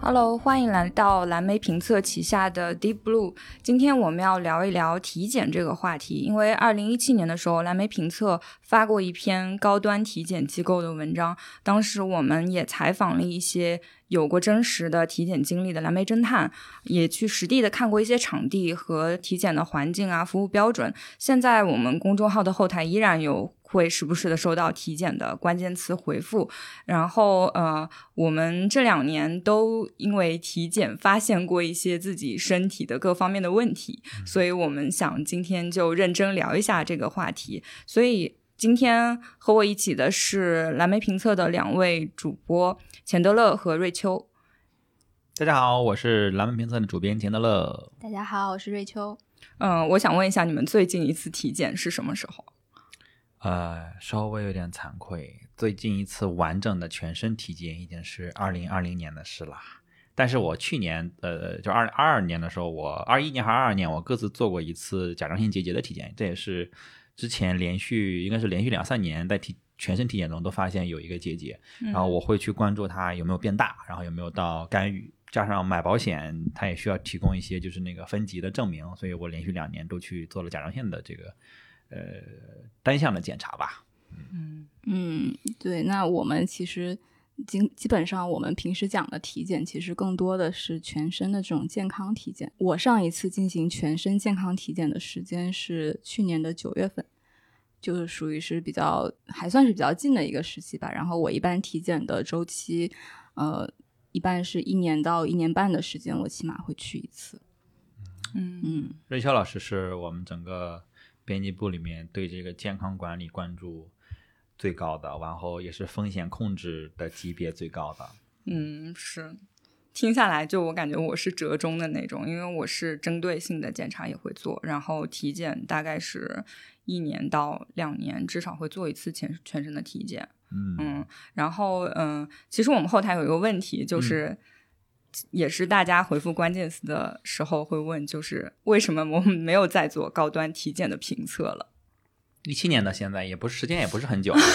Hello， 欢迎来到蓝莓评测旗下的 Deep Blue。今天我们要聊一聊体检这个话题，因为2017年的时候，蓝莓评测发过一篇高端体检机构的文章，当时我们也采访了一些有过真实的体检经历的蓝莓侦探，也去实地的看过一些场地和体检的环境啊、服务标准。现在我们公众号的后台依然会时不时的收到体检的关键词回复，然后我们这2年都因为体检发现过一些自己身体的各方面的问题，所以我们想今天就认真聊一下这个话题。所以今天和我一起的是蓝莓评测的2位主播钱德勒和瑞秋。 大家好，我是蓝莓评测的主编钱德勒。 大家好，我是瑞秋。 我想问一下，你们最近一次体检是什么时候？ 稍微有点惭愧，最近一次完整的全身体检已经是2020年的事了。但是我去年就2022年的时候，我21年还是22年我各自做过一次甲状腺结节的体检，这也是之前应该是连续2-3年在全身体检中都发现有一个结节，然后我会去关注它有没有变大，然后有没有到干预，加上买保险它也需要提供一些就是那个分级的证明，所以我连续2年都去做了甲状腺的这个单项的检查吧。 对，那我们其实基本上我们平时讲的体检其实更多的是全身的这种健康体检。我上一次进行全身健康体检的时间是去年的9月份，就是属于是还算是比较近的一个时期吧。然后我一般体检的周期一般是1年到1年半的时间，我起码会去一次。 瑞秋老师是我们整个编辑部里面对这个健康管理关注最高的，然后也是风险控制的级别最高的。 是，听下来就我感觉我是折中的那种，因为我是针对性的检查也会做，然后体检大概是1年到2年至少会做一次全身的体检。然后其实我们后台有一个问题，就是也是大家回复关键词的时候会问，就是为什么我们没有再做高端体检的评测了 ？17年的现在也不是时间也不是很久。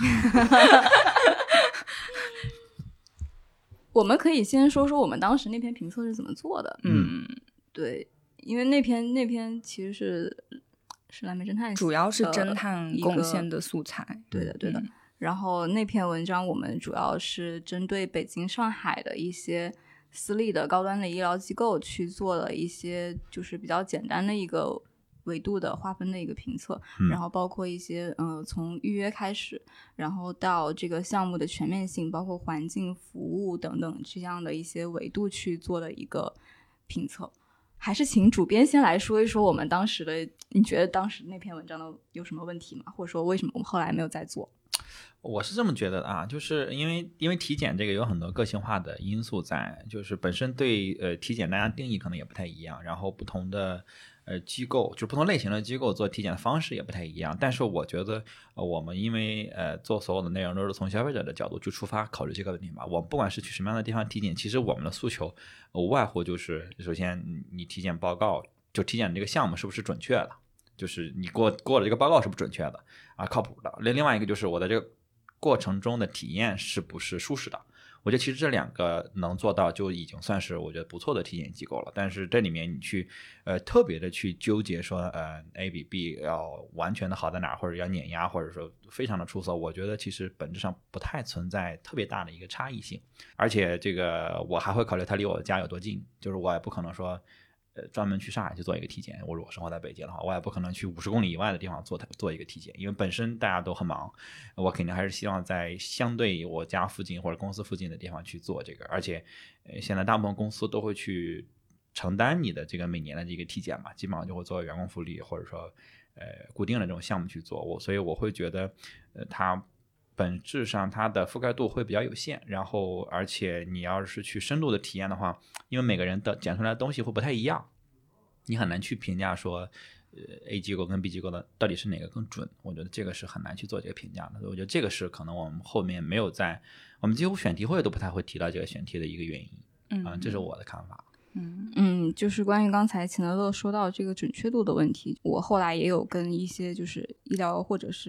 我们可以先说说我们当时那篇评测是怎么做的。对，因为那篇其实是蓝莓侦探， 主要是侦探贡献的素材。 对的。然后那篇文章我们主要是针对北京、上海的一些私立的高端的医疗机构去做了一些就是比较简单的一个维度的划分的一个评测，然后包括一些从预约开始，然后到这个项目的全面性，包括环境、服务等等这样的一些维度去做的一个评测。还是请主编先来说一说我们当时的，你觉得当时那篇文章的有什么问题吗？或者说为什么我们后来没有再做？ 我是这么觉得的啊，就是因为体检这个有很多个性化的因素在，就是本身对体检大家定义可能也不太一样，然后不同的机构，就不同类型的机构做体检的方式也不太一样。但是我觉得我们因为做所有的内容都是从消费者的角度去出发考虑这个问题嘛，我们不管是去什么样的地方体检，其实我们的诉求无外乎就是首先你体检报告就体检这个项目是不是准确的，就是你过了这个报告是不是准确的啊，靠谱的。另外一个就是我的这个过程中的体验是不是舒适的。我觉得其实这2个能做到就已经算是我觉得不错的体检机构了。但是这里面你去特别的去纠结说A 比 B 要完全的好在哪儿，或者要碾压，或者说非常的出色，我觉得其实本质上不太存在特别大的一个差异性。而且这个我还会考虑它离我的家有多近，就是我也不可能说专门去上海去做一个体检，我如果生活在北京的话，我也不可能去50公里以外的地方做一个体检，因为本身大家都很忙，我肯定还是希望在相对我家附近或者公司附近的地方去做这个。而且现在大部分公司都会去承担你的这个每年的这个体检嘛，基本上就会作为员工福利或者说固定的这种项目去做。所以我会觉得它本质上它的覆盖度会比较有限，然后而且你要是去深度的体验的话，因为每个人的检出来的东西会不太一样，你很难去评价说A 机构跟 B 机构的到底是哪个更准，我觉得这个是很难去做这个评价的。我觉得这个是可能我们后面没有我们几乎选题会都不太会提到这个选题的一个原因。这是我的看法。 就是关于刚才钱德勒说到这个准确度的问题，我后来也有跟一些就是医疗或者是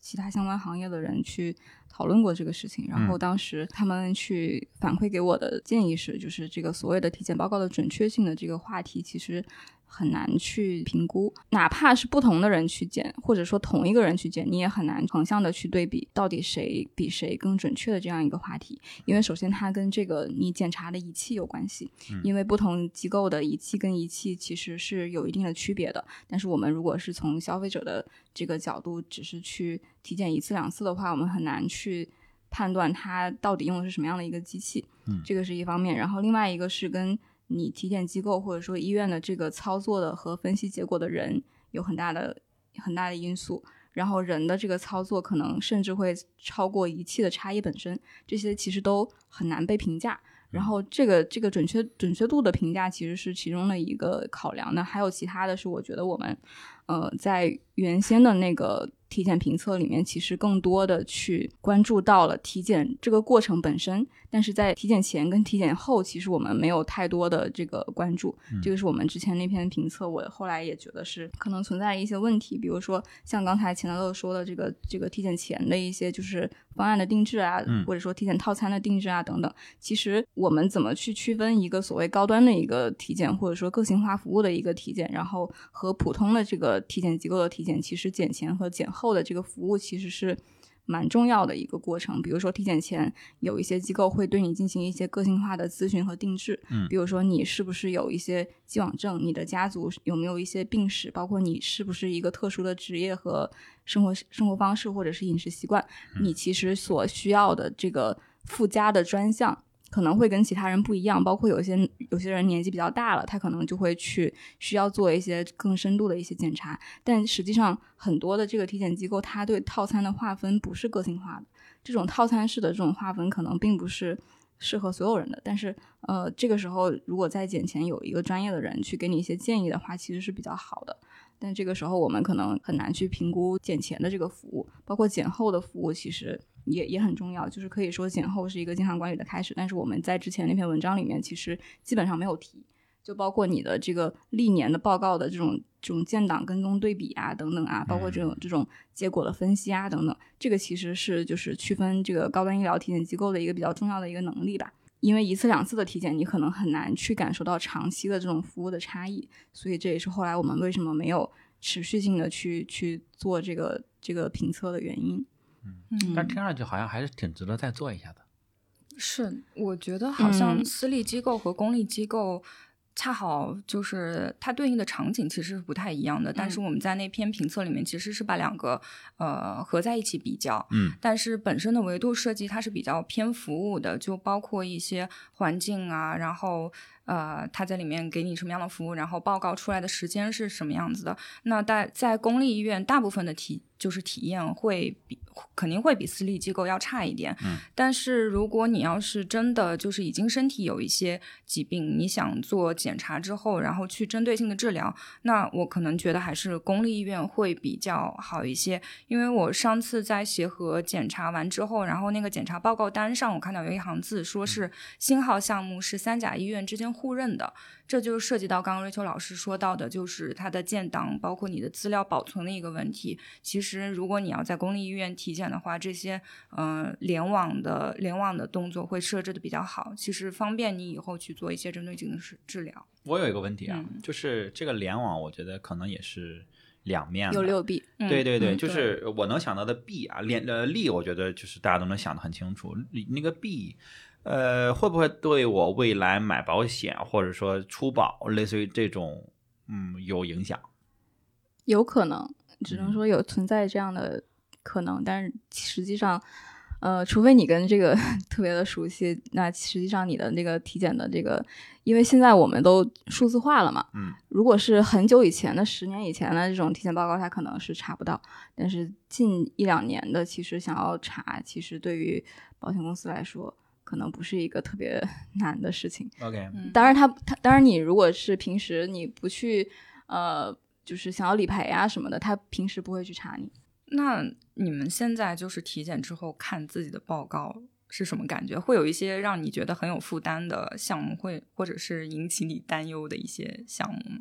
其他相关行业的人去讨论过这个事情，然后当时他们去反馈给我的建议是，就是这个所谓的体检报告的准确性的这个话题其实很难去评估，哪怕是不同的人去检，或者说同一个人去检，你也很难横向的去对比到底谁比谁更准确的这样一个话题。因为首先它跟这个你检查的仪器有关系，因为不同机构的仪器跟仪器其实是有一定的区别的，但是我们如果是从消费者的这个角度只是去体检一次两次的话，我们很难去判断它到底用的是什么样的一个机器，这个是一方面。然后另外一个是跟你体检机构或者说医院的这个操作的和分析结果的人有很大的因素，然后人的这个操作可能甚至会超过仪器的差异本身，这些其实都很难被评价。然后这个准确度的评价其实是其中的一个考量的，还有其他的是我觉得我们在原先的那个体检评测里面其实更多的去关注到了体检这个过程本身，但是在体检前跟体检后其实我们没有太多的这个关注，这个是我们之前那篇评测我后来也觉得是可能存在一些问题，比如说像刚才钱德勒说的这个体检前的一些就是方案的定制啊，或者说体检套餐的定制啊等等，其实我们怎么去区分一个所谓高端的一个体检或者说个性化服务的一个体检，然后和普通的这个体检机构的体检，其实检前和检后的这个服务其实是蛮重要的一个过程。比如说体检前有一些机构会对你进行一些个性化的咨询和定制，比如说你是不是有一些既往症，你的家族有没有一些病史，包括你是不是一个特殊的职业和生活方式或者是饮食习惯，你其实所需要的这个附加的专项可能会跟其他人不一样，包括有些人年纪比较大了，他可能就会需要做一些更深度的一些检查，但实际上很多的这个体检机构它对套餐的划分不是个性化的，这种套餐式的这种划分可能并不是适合所有人的，但是这个时候如果在检前有一个专业的人去给你一些建议的话其实是比较好的，但这个时候我们可能很难去评估检前的这个服务，包括检后的服务其实也很重要，就是可以说检后是一个健康管理的开始，但是我们在之前那篇文章里面其实基本上没有提，就包括你的这个历年的报告的这种建档跟踪对比啊等等啊，包括这种结果的分析啊等等，这个其实是就是区分这个高端医疗体检机构的一个比较重要的一个能力吧。因为一次两次的体检你可能很难去感受到长期的这种服务的差异，所以这也是后来我们为什么没有持续性的去做这个评测的原因。 但听上去好像还是挺值得再做一下的。 是，我觉得好像私立机构和公立机构恰好就是它对应的场景其实是不太一样的，但是我们在那篇评测里面其实是把两个合在一起比较，但是本身的维度设计它是比较偏服务的，就包括一些环境啊，然后它在里面给你什么样的服务，然后报告出来的时间是什么样子的。那在公立医院大部分的体验肯定会比私立机构要差一点，但是如果你要是真的就是已经身体有一些疾病，你想做检查之后然后去针对性的治疗，那我可能觉得还是公立医院会比较好一些。因为我上次在协和检查完之后，然后那个检查报告单上我看到有一行字说是星号项目是3甲医院之间互认的，这就涉及到刚刚瑞秋老师说到的就是它的建档包括你的资料保存的一个问题。其实如果你要在公立医院体检的话，这些联网的动作会设置的比较好，其实方便你以后去做一些针对性的治疗。 我有一个问题啊，就是这个联网我觉得可能也是两面的， 有6弊， 对，就是我能想到的弊啊，利我觉得就是大家都能想得很清楚，那个弊会不会对我未来买保险或者说出保类似于这种有影响？ 有可能，只能说有存在这样的可能，但是实际上除非你跟这个特别的熟悉，那实际上你的那个体检的这个，因为现在我们都数字化了嘛，如果是很久以前的10年以前的这种体检报告它可能是查不到，但是近1-2年的其实想要查，其实对于保险公司来说可能不是一个特别难的事情。 OK， 当然你如果是平时你不去就是想要理赔啊什么的，他平时不会去查你。 那你们现在就是体检之后看自己的报告是什么感觉？会有一些让你觉得很有负担的项目，或者是引起你担忧的一些项目吗？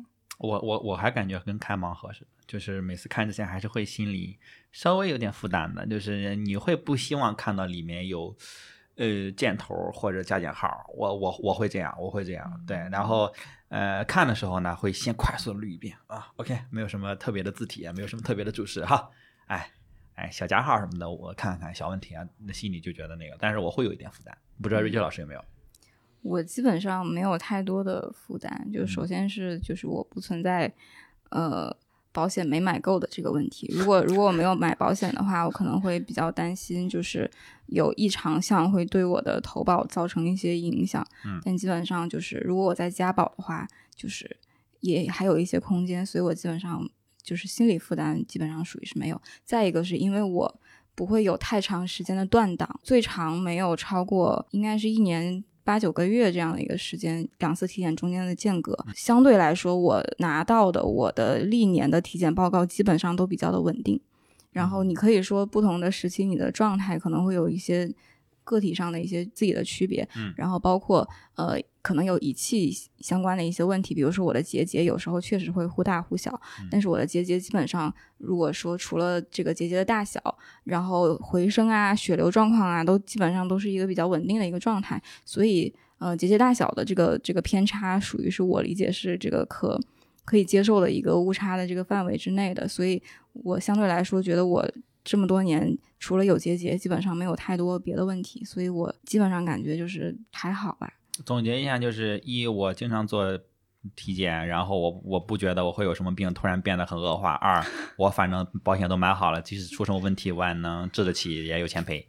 我还感觉跟开盲盒似的，就是每次看之前还是会心里稍微有点负担的，就是你会不希望看到里面有箭头或者加减号，我会这样，对，然后看的时候呢会先快速的捋一遍啊 ，OK， 没有什么特别的字体，没有什么特别的注释哈，小加号什么的我看看小问题啊，那心里就觉得那个，但是我会有一点负担，不知道瑞秋老师有没有？ 我基本上没有太多的负担，就首先是就是我不存在保险没买够的这个问题。如果我没有买保险的话，我可能会比较担心，就是有异常项会对我的投保造成一些影响。但基本上就是如果我在加保的话，就是也还有一些空间，所以我基本上就是心理负担基本上属于是没有。再一个是因为我不会有太长时间的断档，最长没有超过应该是1年8、9个月这样的一个时间，2次体检中间的间隔，相对来说我拿到的我的历年的体检报告基本上都比较的稳定。然后你可以说不同的时期你的状态可能会有一些个体上的一些自己的区别，然后包括可能有仪器相关的一些问题，比如说我的结节有时候确实会忽大忽小，但是我的结节基本上如果说除了这个结节的大小，然后回声啊血流状况啊都基本上都是一个比较稳定的一个状态，所以结节大小的这个偏差属于是我理解是这个可以接受的一个误差的这个范围之内的，所以我相对来说觉得我这么多年除了有结节基本上没有太多别的问题，所以我基本上感觉就是还好吧。 总结一下就是一，我经常做体检，然后我不觉得我会有什么病突然变得很恶化。2，我反正保险都买好了，即使出什么问题我也能治得起，也有钱赔。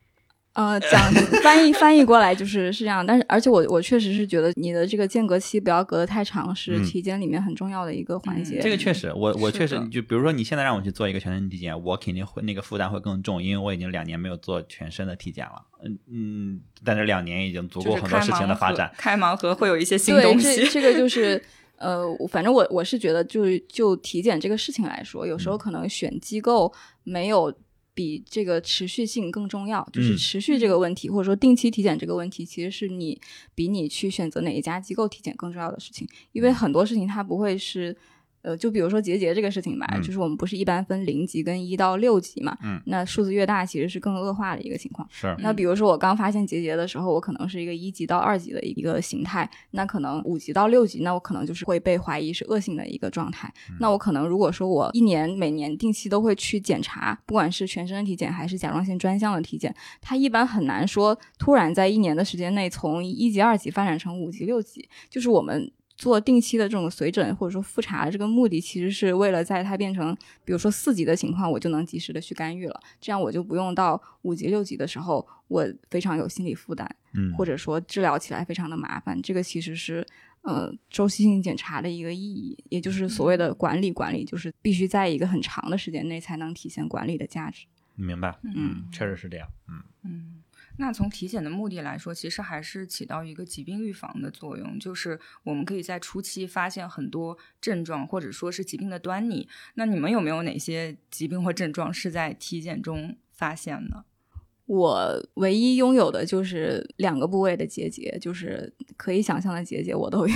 翻译过来是这样，但是而且我确实是觉得你的这个间隔期不要隔得太长，是体检里面很重要的一个环节。 这个确实，我确实就比如说你现在让我去做一个全身体检，我肯定会那个负担会更重，因为我已经2年没有做全身的体检了。但是2年已经足够很多事情的发展。 开盲盒会有一些新东西。 对，这个就是反正我是觉得就体检这个事情来说，有时候可能选机构没有比这个持续性更重要，就是持续这个问题，或者说定期体检这个问题，其实是比你去选择哪一家机构体检更重要的事情。因为很多事情它不会是就比如说结节这个事情吧，就是我们不是一般分0级跟1到6级嘛，那数字越大其实是更恶化的一个情况。 是。 那比如说我刚发现结节的时候，我可能是一个1级到2级的一个形态，那可能5级到6级，那我可能就是会被怀疑是恶性的一个状态。那我可能如果说我每年定期都会去检查，不管是全身的体检还是甲状腺专项的体检，它一般很难说突然在1年的时间内从1级2级发展成5级6级，就是我们做定期的这种随诊或者说复查，这个目的其实是为了在它变成比如说4级的情况，我就能及时的去干预了，这样我就不用到5级6级的时候我非常有心理负担，或者说治疗起来非常的麻烦。这个其实是周期性检查的一个意义，也就是所谓的管理，就是必须在一个很长的时间内才能体现管理的价值。 明白。确实是这样。 那从体检的目的来说，其实还是起到一个疾病预防的作用，就是我们可以在初期发现很多症状或者说是疾病的端倪。那你们有没有哪些疾病或症状是在体检中发现的？ 我唯一拥有的就是2个部位的结节，就是可以想象的结节我都有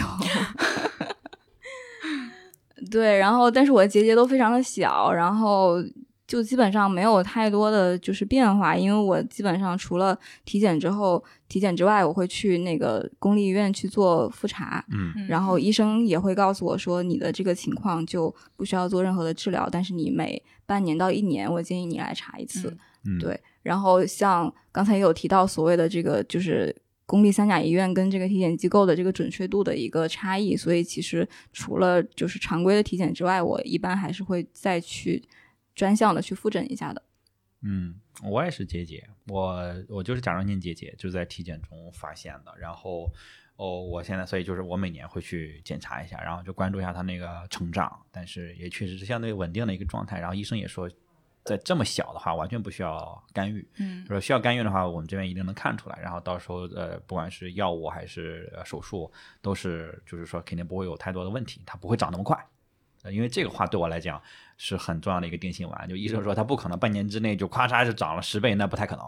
对，然后但是我的结节都非常的小，然后就基本上没有太多的就是变化，因为我基本上除了体检之外，我会去那个公立医院去做复查，然后医生也会告诉我说你的这个情况就不需要做任何的治疗，但是你每半年到1年我建议你来查一次。对，然后像刚才也有提到所谓的这个就是公立3甲医院跟这个体检机构的这个准确度的一个差异，所以其实除了就是常规的体检之外，我一般还是会再去专项的去复诊一下的。 我也是结节，我就是甲状腺结节，就是在体检中发现的。然后我现在所以就是我每年会去检查一下，然后就关注一下它那个成长，但是也确实是相对稳定的一个状态。然后医生也说在这么小的话完全不需要干预，说需要干预的话我们这边一定能看出来，然后到时候不管是药物还是手术都是就是说肯定不会有太多的问题，它不会长那么快。因为这个话对我来讲是很重要的一个定心丸，就医生说他不可能半年之内就咔嚓就涨了10倍，那不太可能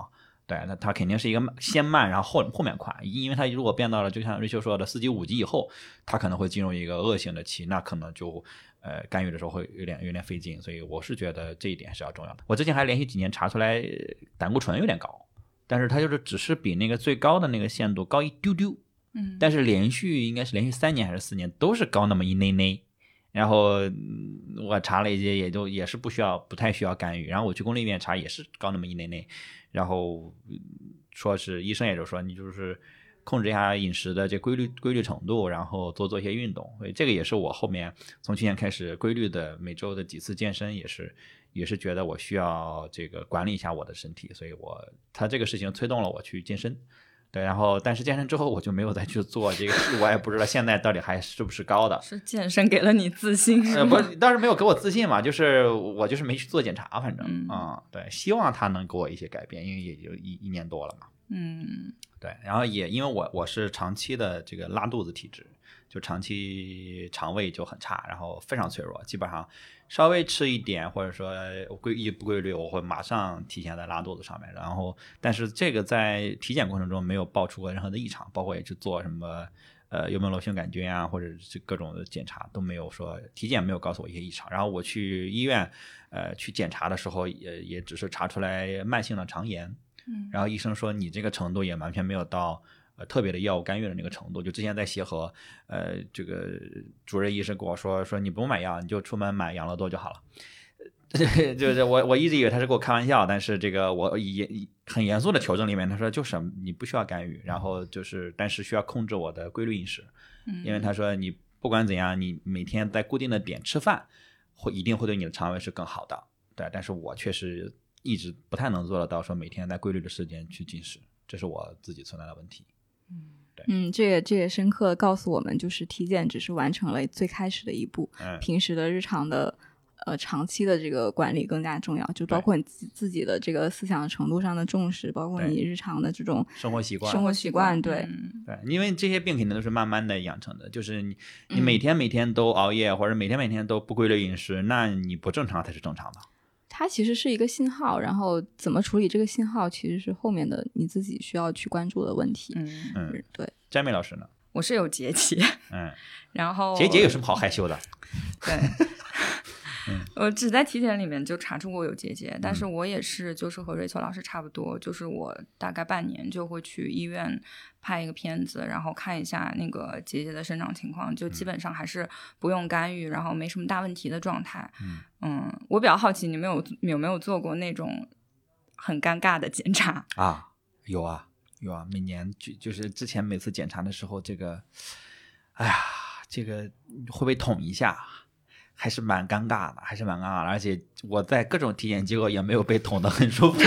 对，那它肯定是一个先慢，然后后面快，因为它如果变到了就像瑞秋说的4级5级以后，它可能会进入一个恶性的期，那可能就干预的时候会有点费劲，所以我是觉得这一点是要重要的。我之前还连续几年查出来胆固醇有点高，但是它就是只是比那个最高的那个限度高一丢丢，但是应该是连续3年还是4年都是高那么一内内。然后我查了一些，也是不太需要干预。然后我去公立医院查也是高那么一内内，然后说是医生也就说你就是控制一下饮食的这规律程度，然后多做一些运动。所以这个也是我后面从去年开始规律的每周的几次健身，也是觉得我需要这个管理一下我的身体，所以他这个事情推动了我去健身。对，然后但是健身之后我就没有再去做这个，我也不知道现在到底还是不是高的。 是健身给了你自信是吗？ 不，倒是没有给我自信嘛，就是我就是没去做检查，反正对，希望他能给我一些改变，因为也就一年多了嘛。对，然后也因为我是长期的这个拉肚子体质，就长期肠胃就很差，然后非常脆弱，基本上稍微吃一点或者说不规律，我会马上体现在拉肚子上面。然后但是这个在体检过程中没有爆出过任何的异常，包括也去做什么幽门螺旋杆菌啊，或者是各种的检查都没有说，体检没有告诉我一些异常。然后我去医院去检查的时候也只是查出来慢性的肠炎，然后医生说你这个程度也完全没有到特别的药物干预的那个程度。就之前在协和这个主任医生跟我说你不用买药，你就出门买养乐多就好了。就是我一直以为他是给我开玩笑，但是这个我很严肃的求证里面他说就是你不需要干预，然后就是但是需要控制我的规律饮食。因为他说你不管怎样你每天在固定的点吃饭一定会对你的肠胃是更好的。对，但是我确实一直不太能做得到说每天在规律的时间去进食，这是我自己存在的问题。 这也深刻地告诉我们，就是体检只是完成了最开始的一步，平时的日常的长期的这个管理更加重要，就包括你自己的这个思想程度上的重视，包括你日常的这种生活习惯。 对， 因为这些病肯定都是慢慢的养成的，就是你每天都熬夜，或者每天都不规律饮食，那你不正常才是正常的。 它其实是一个信号，然后怎么处理这个信号其实是后面的你自己需要去关注的问题。对。 詹美老师呢？ 我是有结节，然后结节有什么好害羞的？ 对。我只在体检里面就查出过有结节，但是我也是就是和瑞秋老师差不多，就是我大概半年就会去医院拍一个片子，然后看一下那个结节的生长情况，就基本上还是不用干预，然后没什么大问题的状态。我比较好奇你们有没有做过那种很尴尬的检查啊？有啊，每年就是之前每次检查的时候，这个哎呀，这个会不会捅一下还是蛮尴尬的，而且我在各种体检机构也没有被捅得很舒服。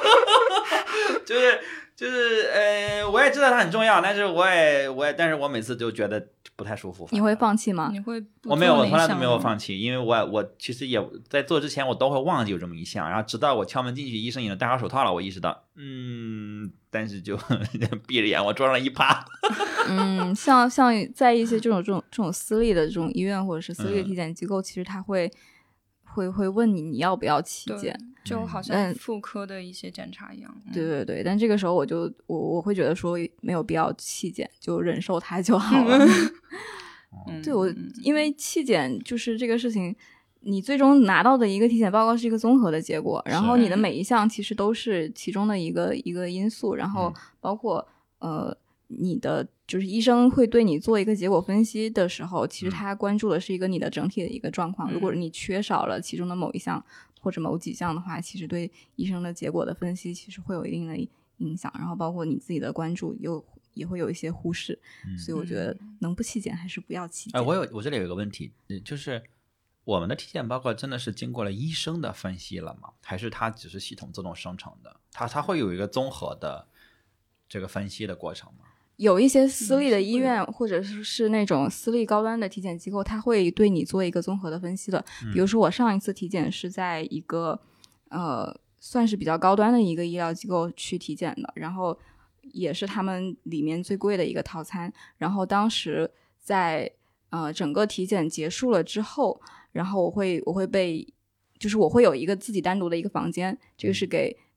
就是我也知道它很重要，但是我每次就觉得不太舒服。 你会放弃吗？ 我没有，我从来都没有放弃，因为我其实也在做之前我都会忘记有这么一项，然后直到我敲门进去，医生已经戴好手套了，我意识到但是就闭着眼往桌上一趴。 像在一些这种私立的这种医院或者是私立的体检机构，其实他会问你要不要体检， 就好像妇科的一些检查一样。 对，但这个时候我会觉得说没有必要体检，就忍受它就好了。对，因为体检就是这个事情，你最终拿到的一个体检报告是一个综合的结果，然后你的每一项其实都是其中的一个因素，然后包括你的就是医生会对你做一个结果分析的时候，其实他关注的是一个你的整体的一个状况。如果你缺少了其中的某一项或者某几项的话，其实对医生的结果的分析其实会有一定的影响，然后包括你自己的关注也会有一些忽视。所以我觉得能不体检还是不要体检。 我这里有一个问题，就是我们的体检报告真的是经过了医生的分析了吗？还是它只是系统自动生成的？它会有一个综合的这个分析的过程吗？ 有一些私立的医院或者是那种私立高端的体检机构，它会对你做一个综合的分析的。比如说我上一次体检是在一个算是比较高端的一个医疗机构去体检的，然后也是他们里面最贵的一个套餐。然后当时在整个体检结束了之后，然后我会有一个自己单独的一个房间，这个是给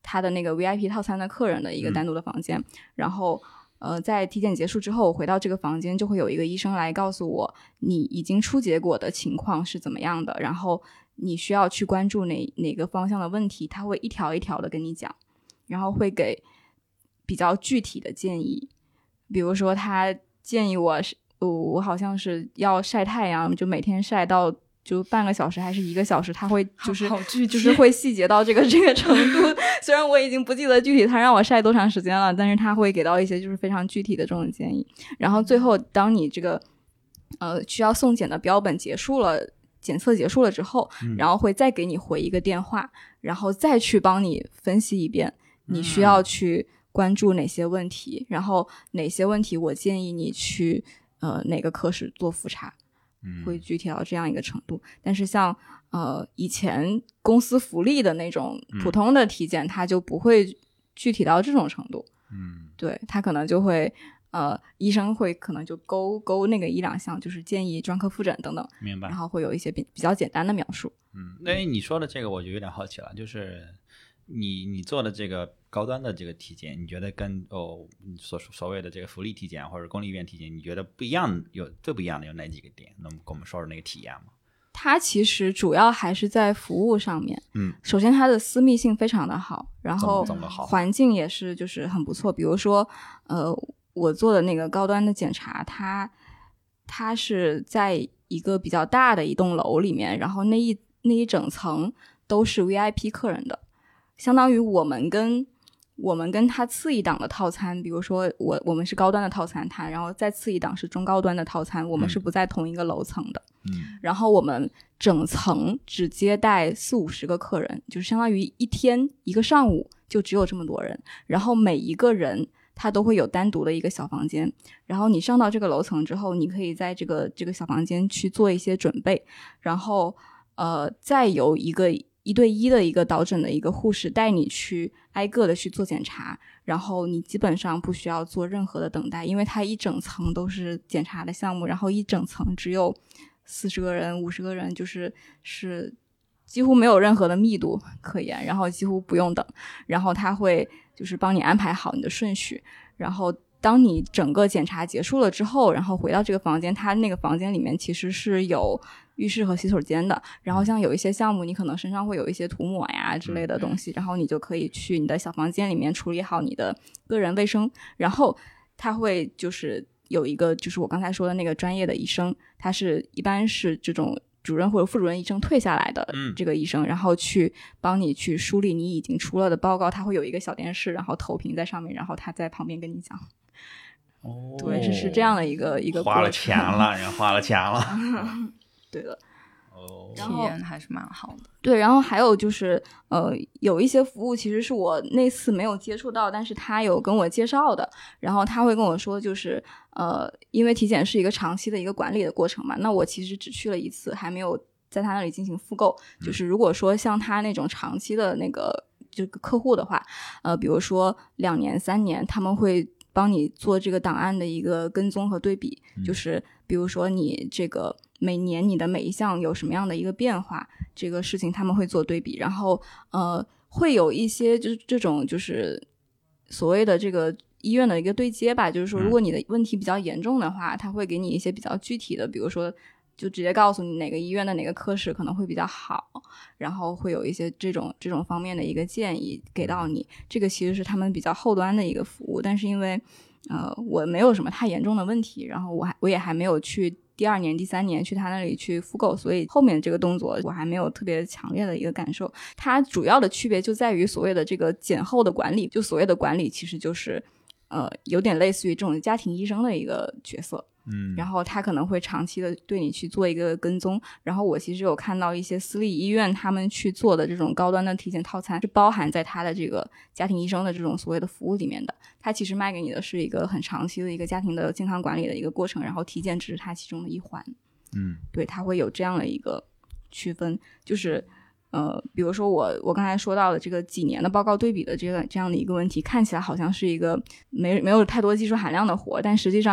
他的那个 VIP 套餐的客人的一个单独的房间，然后在体检结束之后回到这个房间，就会有一个医生来告诉我你已经出结果的情况是怎么样的，然后你需要去关注哪个方向的问题，他会一条一条的跟你讲，然后会给比较具体的建议。比如说他建议我好像是要晒太阳，就每天晒到就半个小时还是1个小时，他会就是会细节到这个程度。虽然我已经不记得具体他让我晒多长时间了，但是他会给到一些就是非常具体的这种建议。然后最后当你这个需要送检的标本结束了，检测结束了之后，然后会再给你回一个电话，然后再去帮你分析一遍你需要去关注哪些问题，然后哪些问题我建议你去哪个科室做复查，会具体到这样一个程度。但是像以前公司福利的那种普通的体检，它就不会具体到这种程度。对，它可能就会医生会可能就勾那个1-2项，就是建议专科复诊等等， 明白。 然后会有一些比较简单的描述。 那你说的这个我就有点好奇了，就是你做的这个高端的这个体检，你觉得跟所谓的这个福利体检或者公立医院体检，你觉得不一样，最不一样的有哪几个点？能跟我们说说那个体验吗？ 它其实主要还是在服务上面。首先它的私密性非常的好，然后环境也是就是很不错。比如说我做的那个高端的检查，它是在一个比较大的一栋楼里面，然后那一整层都是 VIP 客人的，相当于我们跟他次一档的套餐，比如说我们是高端的套餐，然后再次一档是中高端的套餐，我们是不在同一个楼层的。然后我们整层只接待40-50个客人，就是相当于一天一个上午就只有这么多人，然后每一个人他都会有单独的一个小房间，然后你上到这个楼层之后，你可以在这个小房间去做一些准备，然后再由一个1对1的一个导诊的一个护士带你去挨个的去做检查，然后你基本上不需要做任何的等待，因为它一整层都是检查的项目，然后一整层只有40个人50个人，是几乎没有任何的密度可言，然后几乎不用等，然后他会就是帮你安排好你的顺序，然后当你整个检查结束了之后，然后回到这个房间，它那个房间里面其实是有浴室和洗手间的，然后像有一些项目你可能身上会有一些涂抹呀之类的东西，然后你就可以去你的小房间里面处理好你的个人卫生，然后他会就是有一个就是我刚才说的那个专业的医生，他是一般是这种主任或者副主任医生退下来的这个医生，然后去帮你去梳理你已经出了的报告，他会有一个小电视，然后投屏在上面，然后他在旁边跟你讲。对，是这样的一个花了钱了，人花了钱了。 对的。 体验还是蛮好的。 对，然后还有就是有一些服务其实是我那次没有接触到，但是他有跟我介绍的，然后他会跟我说就是因为体检是一个长期的一个管理的过程嘛，那我其实只去了1次，还没有在他那里进行复购，就是如果说像他那种长期的那个这个客户的话，比如说2年3年，他们会帮你做这个档案的一个跟踪和对比，就是比如说你这个每年你的每一项有什么样的一个变化，这个事情他们会做对比，然后会有一些就是这种就是所谓的这个医院的一个对接吧，就是说如果你的问题比较严重的话，他会给你一些比较具体的，比如说就直接告诉你哪个医院的哪个科室可能会比较好，然后会有一些这种方面的一个建议给到你，这个其实是他们比较后端的一个服务，但是因为我没有什么太严重的问题，然后我也还没有去第2年第3年去他那里去复购，所以后面这个动作我还没有特别强烈的一个感受。它主要的区别就在于所谓的这个检后的管理，就所谓的管理其实就是有点类似于这种家庭医生的一个角色，然后他可能会长期的对你去做一个跟踪，然后我其实有看到一些私立医院他们去做的这种高端的体检套餐是包含在他的这个家庭医生的这种所谓的服务里面的，他其实卖给你的是一个很长期的一个家庭的健康管理的一个过程，然后体检只是他其中的一环。对，他会有这样的一个区分，就是比如说我刚才说到的这个几年的报告对比的这样的一个问题，看起来好像是一个没有太多技术含量的活，但实际上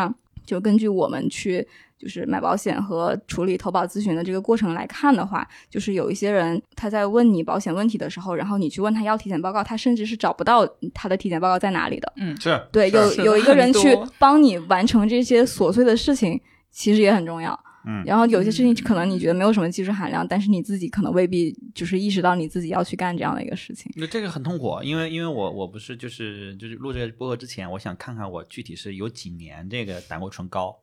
就根据我们去就是买保险和处理投保咨询的这个过程来看的话，就是有一些人他在问你保险问题的时候，然后你去问他要体检报告，他甚至是找不到他的体检报告在哪里的。 是对，有一个人去帮你完成这些琐碎的事情，其实也很重要。然后有些事情可能你觉得没有什么技术含量，但是你自己可能未必就是意识到你自己要去干这样的一个事情。 这个很痛苦，因为我不是就是录这个播客之前，我想看看我具体是有几年这个胆固醇高。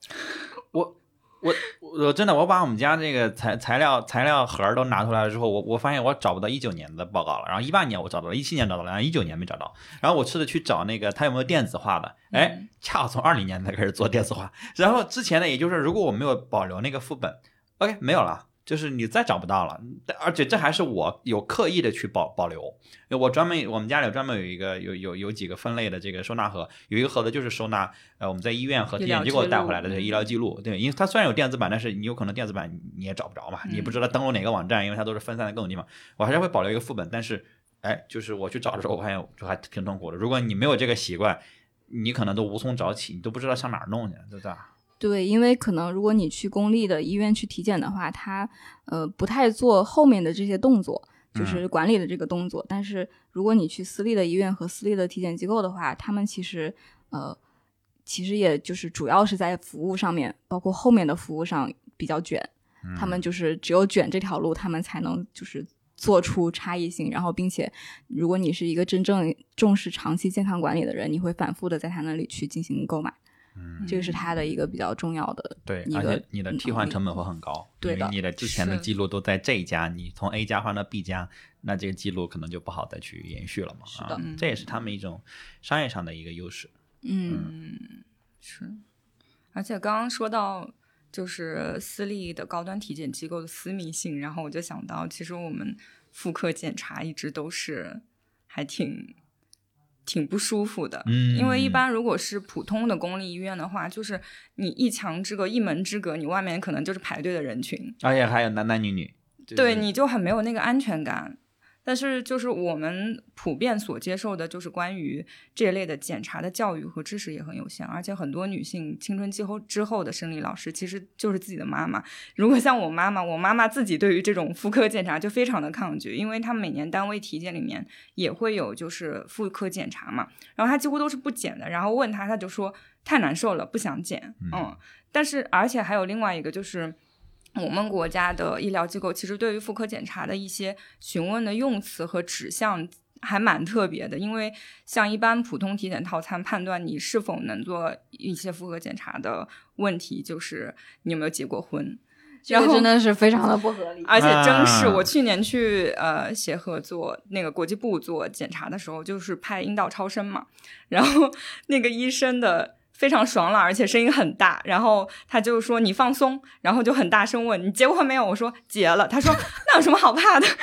我真的我把我们家这个材料盒都拿出来了之后，我发现我找不到19年的报告了，然后18年我找到了，17年找到了，然后19年没找到，然后我试着去找那个它有没有电子化的，恰好从20年才开始做电子化，然后之前呢，也就是如果我没有保留那个副本 ，OK 没有了。就是你再找不到了，而且这还是我有刻意的去保留。我们家里专门有几个分类的这个收纳盒，有一个盒子就是收纳我们在医院和体检机构带回来的这医疗记录。对，因为它虽然有电子版，但是你有可能电子版你也找不着嘛，你不知道登录哪个网站，因为它都是分散在各种地方。我还是会保留一个副本，但是就是我去找的时候，我发现就还挺痛苦的。如果你没有这个习惯，你可能都无从找起，你都不知道向哪儿弄去，对吧？ 对，因为可能如果你去公立的医院去体检的话，他不太做后面的这些动作，就是管理的这个动作。但是如果你去私立的医院和私立的体检机构的话，他们其实也就是主要是在服务上面，包括后面的服务上比较卷。他们就是只有卷这条路，他们才能就是做出差异性。然后并且如果你是一个真正重视长期健康管理的人，你会反复的在他那里去进行购买。这个是它的一个比较重要的， 对，而且你的替换成本会很高， 对的， 因为你的之前的记录都在这一家，你从 A 家换到 B 家，那这个记录可能就不好再去延续了嘛。 是的， 这也是他们一种商业上的一个优势。 是。而且刚刚说到就是私立的高端体检机构的私密性，然后我就想到，其实我们妇科检查一直都是还挺不舒服的，因为一般如果是普通的公立医院的话，就是你一墙之隔一门之隔，你外面可能就是排队的人群， 而且还有男男女女， 对，你就很没有那个安全感。但是就是我们普遍所接受的就是关于这一类的检查的教育和知识也很有限，而且很多女性青春期之后的生理老师其实就是自己的妈妈。如果像我妈妈自己对于这种妇科检查就非常的抗拒，因为她每年单位体检里面也会有就是妇科检查嘛，然后她几乎都是不检的，然后问她就说太难受了不想检。但是而且还有另外一个就是我们国家的医疗机构其实对于妇科检查的一些询问的用词和指向还蛮特别的，因为像一般普通体检套餐判断你是否能做一些妇科检查的问题就是你有没有结过婚， 这个真的是非常的不合理。 而且真是我去年去协和做那个国际部做检查的时候，就是拍阴道超声嘛，然后那个医生的非常爽朗，而且声音很大，然后他就说你放松，然后就很大声问你结过婚没有，我说结了，他说那有什么好怕的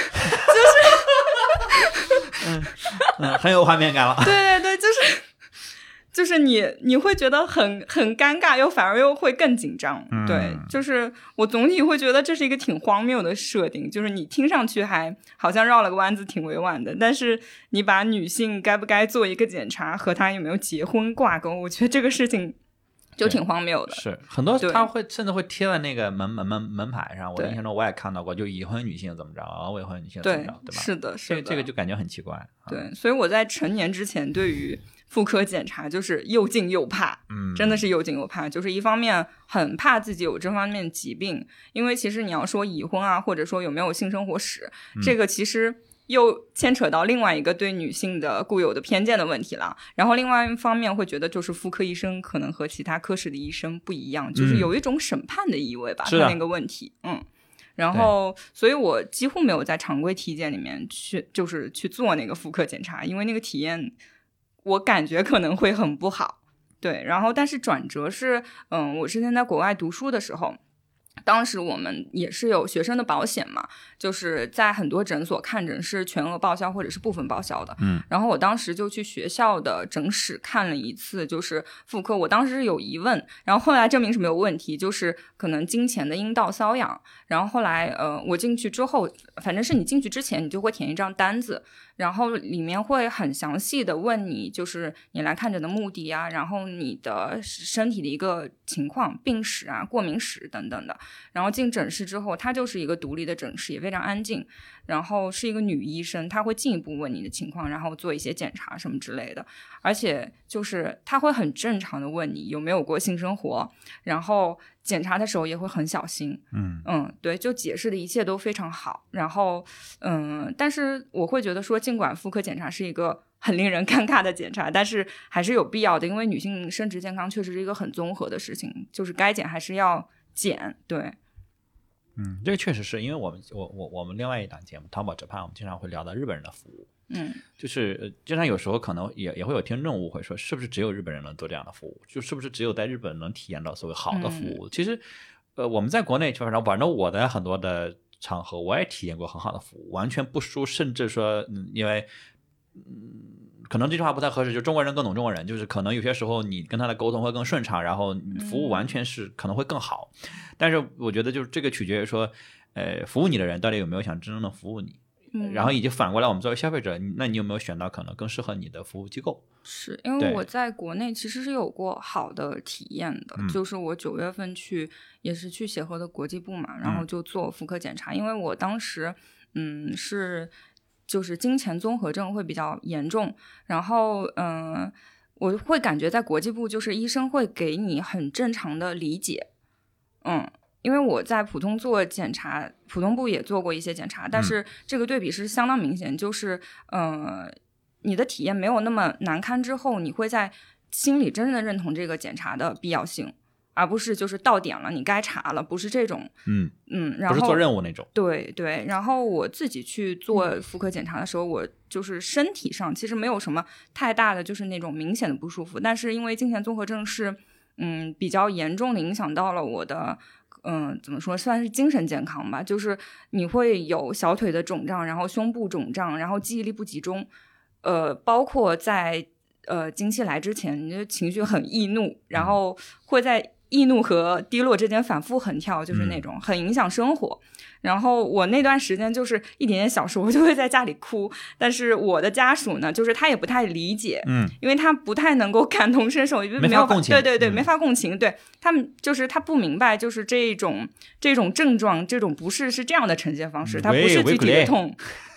很有画面感了。 对，就是你会觉得很尴尬，又反而又会更紧张。对，就是我总体会觉得这是一个挺荒谬的设定，就是你听上去还好像绕了个弯子挺委婉的，但是你把女性该不该做一个检查和她有没有结婚挂钩，我觉得这个事情就挺荒谬的。 是很多他会甚至会贴在那个门牌上，我印象中我也看到过，就已婚女性怎么着，未婚女性怎么着，对吧？ 是的， 这个就感觉很奇怪。 对，所以我在成年之前对于妇科检查就是又敬又怕，真的是又敬又怕。就是一方面很怕自己有这方面疾病，因为其实你要说已婚啊，或者说有没有性生活史，这个其实又牵扯到另外一个对女性的固有的偏见的问题了。然后另外一方面会觉得就是妇科医生可能和其他科室的医生不一样，就是有一种审判的意味吧，他那个问题。然后所以我几乎没有在常规体检里面去做那个妇科检查，因为那个体验我感觉可能会很不好。对，然后但是转折是我之前在国外读书的时候， 当时我们也是有学生的保险嘛，就是在很多诊所看诊是全额报销或者是部分报销的。然后我当时就去学校的诊室看了一次，就是妇科，我当时有疑问，然后后来证明是没有问题，就是可能经前的阴道瘙痒。然后后来我进去之后，反正是你进去之前你就会填一张单子，然后里面会很详细的问你，就是你来看诊的目的啊，然后你的身体的一个情况、病史啊、过敏史等等的。然后进诊室之后，它就是一个独立的诊室，也非常安静，然后是一个女医生，她会进一步问你的情况，然后做一些检查什么之类的，而且就是她会很正常的问你有没有过性生活，然后检查的时候也会很小心。对，就解释的一切都非常好。然后但是我会觉得说，尽管妇科检查是一个很令人尴尬的检查，但是还是有必要的，因为女性生殖健康确实是一个很综合的事情，就是该检还是要检。对， 这个确实是因为我们另外一档节目《淘宝直拍》，我们经常会聊到日本人的服务。就是经常有时候可能也会有听众误会说，是不是只有日本人能做这样的服务？就是不是只有在日本能体验到所谓好的服务？其实我们在国内，反正我在很多的场合我也体验过很好的服务，完全不输，甚至说因为可能这句话不太合适，就中国人更懂中国人，就是可能有些时候你跟他的沟通会更顺畅，然后服务完全是可能会更好。但是我觉得就是这个取决于说服务你的人到底有没有想真正的服务你。然后以及反过来我们作为消费者，那你有没有选到可能更适合你的服务机构？ 是因为我在国内其实是有过好的体验的，就是我9月份也是去协和的国际部嘛，然后就做妇科检查，因为我当时就是经前综合症会比较严重，然后我会感觉在国际部就是医生会给你很正常的理解。因为我在普通做检查，普通部也做过一些检查，但是这个对比是相当明显，就是你的体验没有那么难堪之后，你会在心里真正的认同这个检查的必要性，而不是就是到点了你该查了，不是这种然后不是做任务那种。 对，然后我自己去做妇科检查的时候，我就是身体上其实没有什么太大的就是那种明显的不舒服，但是因为经前综合症是比较严重的影响到了我的怎么说，算是精神健康吧，就是你会有小腿的肿胀，然后胸部肿胀，然后记忆力不集中，包括在经期来之前，你的情绪很易怒，然后会在易怒和低落之间反复横跳，就是那种很影响生活。然后我那段时间就是一点点小事我就会在家里哭，但是我的家属呢，就是他也不太理解，因为他不太能够感同身受，因为没有共情，对，没法共情，对，他们就是他不明白，就是这种症状，这种不适是这样的呈现方式，它不是具体的痛。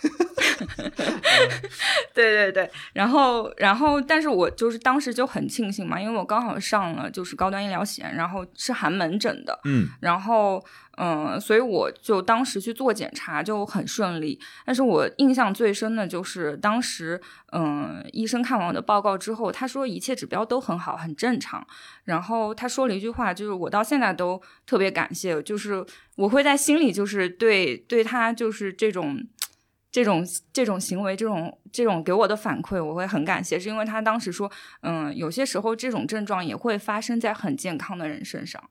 对，然后但是我就是当时就很庆幸嘛，因为我刚好上了就是高端医疗险，然后是含门诊的，然后所以我就当时去做检查就很顺利。但是我印象最深的就是当时医生看完我的报告之后，他说一切指标都很好，很正常，然后他说了一句话，就是我到现在都特别感谢，就是我会在心里就是对他就是这种行为，这种给我的反馈我会很感谢，是因为他当时说有些时候这种症状也会发生在很健康的人身上。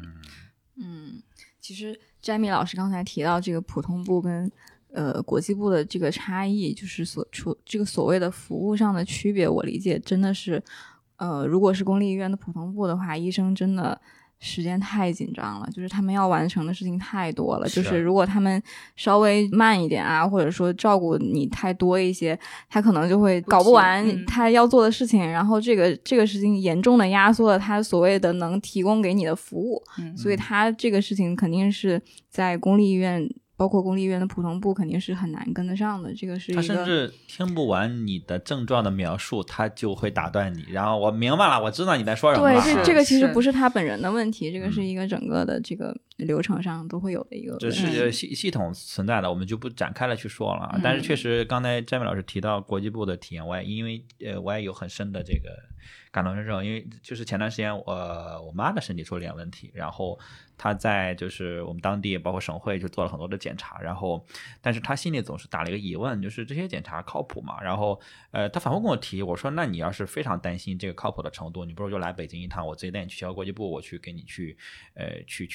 其实詹米老师刚才提到这个普通部跟国际部的这个差异，就是这个所谓的服务上的区别，我理解真的是如果是公立医院的普通部的话，医生真的时间太紧张了，就是他们要完成的事情太多了，就是如果他们稍微慢一点啊，或者说照顾你太多一些，他可能就会搞不完他要做的事情，然后这个事情严重的压缩了他所谓的能提供给你的服务，所以他这个事情肯定是在公立医院，包括公立医院的普通部肯定是很难跟得上的。这个是一个他甚至听不完你的症状的描述，他就会打断你，然后我明白了，我知道你在说什么了。 对，这个其实不是他本人的问题，这个是一个整个的这个流程上都会有的一个问题， 这是系统存在的，我们就不展开了去说了。但是确实刚才詹米老师提到国际部的体验，因为我也有很深的这个感同身受，因为就是前段时间我妈的身体出了点问题，然后她在就是我们当地包括省会就做了很多的检查，然后但是她心里总是打了一个疑问，就是这些检查靠谱吗？然后她反复跟我提，我说那你要是非常担心这个靠谱的程度，你不如就来北京一趟，我直接带你去协和国际部，我去给你去检查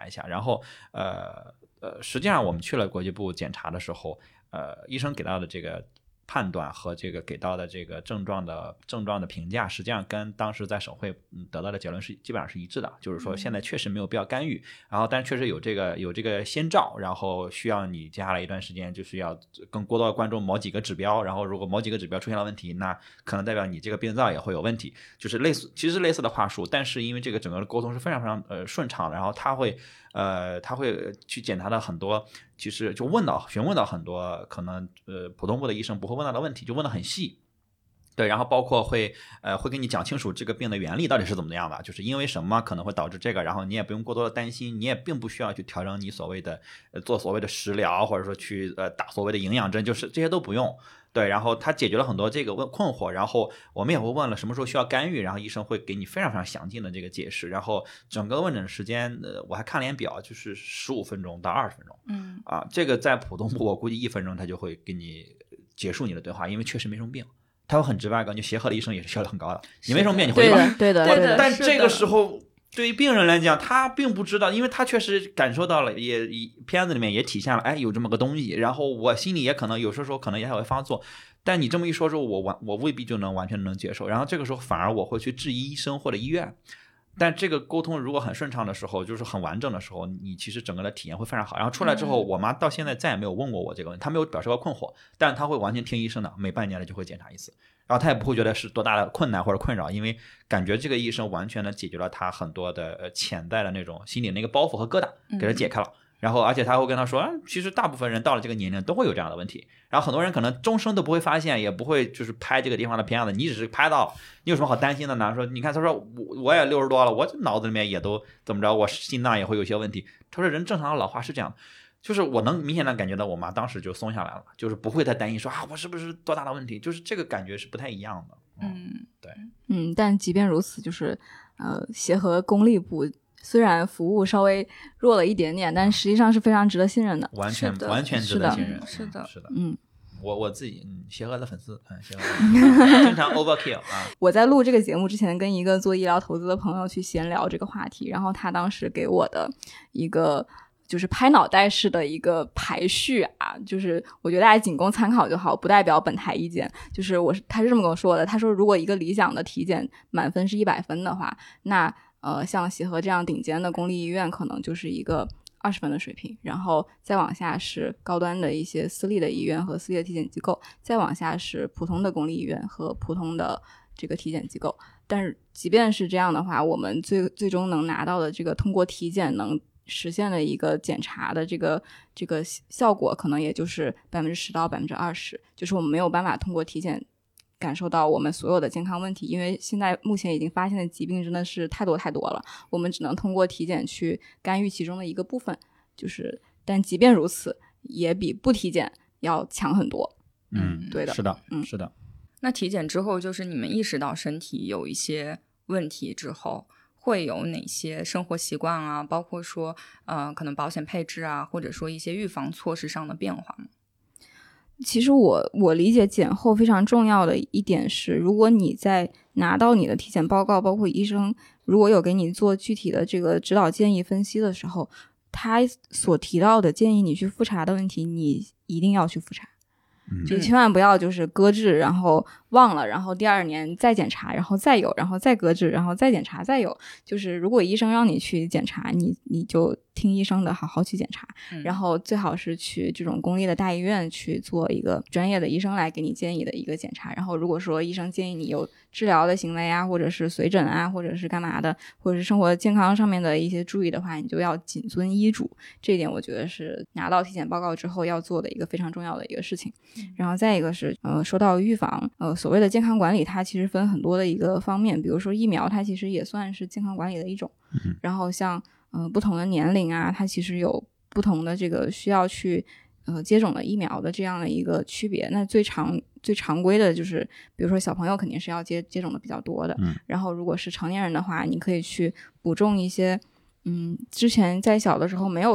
查一下。然后实际上我们去了国际部检查的时候，医生给到的这个判断和这个给到的这个症状的评价，实际上跟当时在省会得到的结论是基本上是一致的，就是说现在确实没有必要干预，然后但确实有这个先兆，然后需要你接下来一段时间就是要更多的关注某几个指标，然后如果某几个指标出现了问题，那可能代表你这个病灶也会有问题，就是其实类似的话术，但是因为这个整个的沟通是非常非常顺畅的，然后他会去检查到很多，其实就询问到很多可能普通部的医生不会问到的问题，就问得很细。对，然后包括会跟你讲清楚这个病的原理到底是怎么样的，就是因为什么可能会导致这个，然后你也不用过多的担心，你也并不需要去调整你所谓的做所谓的食疗，或者说去打所谓的营养针，就是这些都不用。对，然后他解决了很多这个困惑，然后我们也会问了什么时候需要干预，然后医生会给你非常非常详尽的这个解释，然后整个问诊时间我还看了眼表，就是15分钟到20分钟，这个在普通部我估计1分钟他就会给你结束你的对话，因为确实没什么病。他会很直白，感觉协和的医生也是效率很高的，你没什么病你回去吧。 对的。 但这个时候对于病人来讲，他并不知道，因为他确实感受到了，也片子里面也体现了，哎，有这么个东西，然后我心里也可能有时候可能也还会发作，但你这么一说之后，我未必就能完全能接受，然后这个时候反而我会去质疑医生或者医院。但这个沟通如果很顺畅的时候，就是很完整的时候，你其实整个的体验会非常好。然后出来之后，我妈到现在再也没有问过我这个问题，她没有表示过困惑，但她会完全听医生的，每半年了就会检查一次，然后她也不会觉得是多大的困难或者困扰，因为感觉这个医生完全的解决了她很多的潜在的那种心理那个包袱和疙瘩，给她解开了。然后而且他会跟他说，其实大部分人到了这个年龄都会有这样的问题，然后很多人可能终生都不会发现，也不会就是拍这个地方的片子，你只是拍到，你有什么好担心的呢？说你看，他说我也60多了，我脑子里面也都怎么着，我心脏也会有些问题。他说人正常的老化是这样，就是我能明显的感觉到我妈当时就松下来了，就是不会太担心说我是不是多大的问题，就是这个感觉是不太一样的。对， 但即便如此，就是协和公立部虽然服务稍微弱了一点点，但实际上是非常值得信任的， 完全值得信任， 是的。 我自己协和的粉丝，协和经常 overkill 啊。 我在录这个节目之前，跟一个做医疗投资的朋友去闲聊这个话题，然后他当时给我的一个就是拍脑袋式的一个排序啊，就是我觉得大家仅供参考就好，不代表本台意见。就是他是这么跟我说的，他说如果一个理想的体检满分是100分的话，那像协和这样顶尖的公立医院可能就是一个20分的水平，然后再往下是高端的一些私立的医院和私立的体检机构，再往下是普通的公立医院和普通的这个体检机构。但是即便是这样的话，我们最终能拿到的这个通过体检能实现的一个检查的这个效果，可能也就是10%到20%，就是我们没有办法通过体检感受到我们所有的健康问题，因为现在目前已经发现的疾病真的是太多了，我们只能通过体检去干预其中的一个部分，但即便如此也比不体检要强很多。对的， 是的，是的。 那体检之后，就是你们意识到身体有一些问题之后，会有哪些生活习惯啊，包括说可能保险配置啊，或者说一些预防措施上的变化吗？ 其实我理解检后非常重要的一点是，如果你在拿到你的体检报告，包括医生如果有给你做具体的这个指导建议分析的时候，他所提到的建议你去复查的问题，你一定要去复查，就千万不要就是搁置，然后忘了，然后第2年再检查，然后再有，然后再搁置，然后再检查再有。就是如果医生让你去检查，你就听医生的，好好去检查，然后最好是去这种公立的大医院去做一个专业的医生来给你建议的一个检查。然后如果说医生建议你有治疗的行为啊，或者是随诊啊，或者是干嘛的，或者是生活健康上面的一些注意的话，你就要谨遵医嘱。这一点我觉得是拿到体检报告之后要做的一个非常重要的一个事情。然后再一个是说到预防，所谓的健康管理它其实分很多的一个方面，比如说疫苗它其实也算是健康管理的一种，然后像不同的年龄啊，它其实有不同的这个需要去接种的疫苗的这样的一个区别。那最常规的就是比如说小朋友肯定是要接种的比较多的，然后如果是成年人的话，你可以去补种一些之前在小的时候没有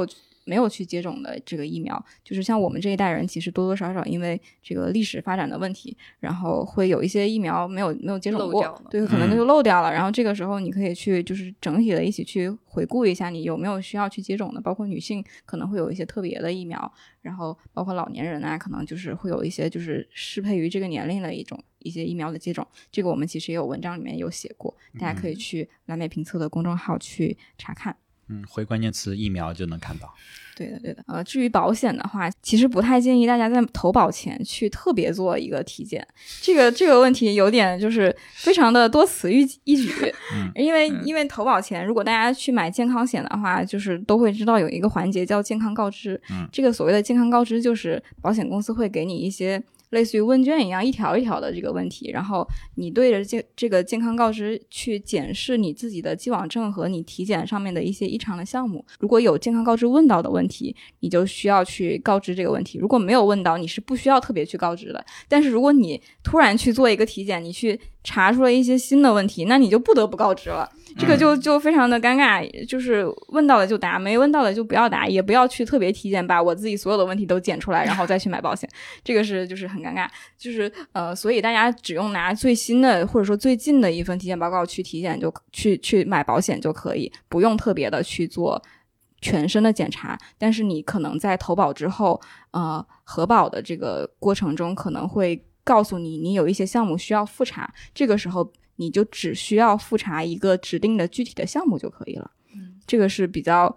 没有去接种的这个疫苗，就是像我们这一代人，其实多多少少因为这个历史发展的问题，然后会有一些疫苗没有接种过，对，可能就漏掉了。然后这个时候你可以去就是整体的一起去回顾一下，你有没有需要去接种的，包括女性可能会有一些特别的疫苗，然后包括老年人啊，可能就是会有一些就是适配于这个年龄的一些疫苗的接种，这个我们其实也有文章里面有写过，大家可以去蓝莓评测的公众号去查看。 回关键词疫苗就能看到。 对的对的。至于保险的话，其实不太建议大家在投保前去特别做一个体检，这个问题有点就是非常的多此一举。因为投保前如果大家去买健康险的话，就是都会知道有一个环节叫健康告知。这个所谓的健康告知就是保险公司会给你一些类似于问卷一样一条一条的这个问题，然后你对着这个健康告知去检视你自己的既往症和你体检上面的一些异常的项目，如果有健康告知问到的问题，你就需要去告知这个问题，如果没有问到，你是不需要特别去告知的。但是如果你突然去做一个体检，你去查出了一些新的问题，那你就不得不告知了，这个就非常的尴尬，就是问到了就答，没问到的就不要答，也不要去特别体检把我自己所有的问题都检出来然后再去买保险，这个是就是很尴尬，就是所以大家只用拿最新的或者说最近的一份体检报告去体检就去买保险就可以，不用特别的去做全身的检查。但是你可能在投保之后核保的这个过程中可能会告诉你有一些项目需要复查，这个时候你就只需要复查一个指定的具体的项目就可以了。这个是比较